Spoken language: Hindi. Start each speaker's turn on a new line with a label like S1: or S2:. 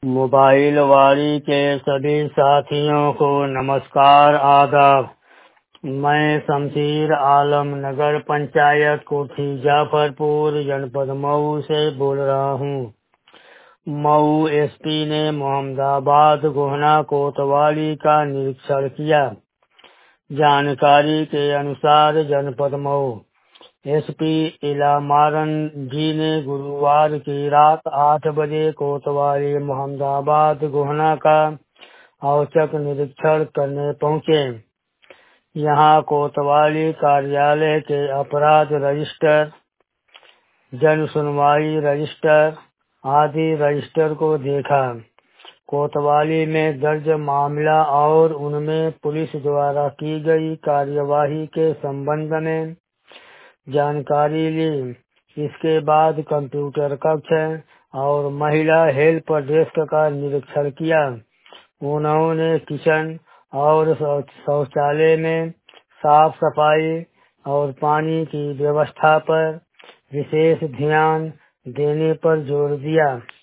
S1: मोबाइल वारी के सभी साथियों को नमस्कार आदाब। मैं शमशीर आलम नगर पंचायत कोठी जाफरपुर जनपद मऊ से बोल रहा हूँ। मऊ एसपी ने मोहम्मदाबाद गोहना कोतवाली का निरीक्षण किया। जानकारी के अनुसार जनपद मऊ एसपी इलामारन जी ने गुरुवार की रात 8 बजे कोतवाली मोहम्मदाबाद गोहना का औचक निरीक्षण करने पहुंचे। यहां कोतवाली कार्यालय के अपराध रजिस्टर, जन सुनवाई रजिस्टर आदि रजिस्टर को देखा। कोतवाली में दर्ज मामला और उनमें पुलिस द्वारा की गई कार्यवाही के संबंध में जानकारी ली। इसके बाद कंप्यूटर कक्ष और महिला हेल्प डेस्क का निरीक्षण किया। उन्होंने किचन और शौचालय में साफ सफाई और पानी की व्यवस्था पर विशेष ध्यान देने पर जोर दिया।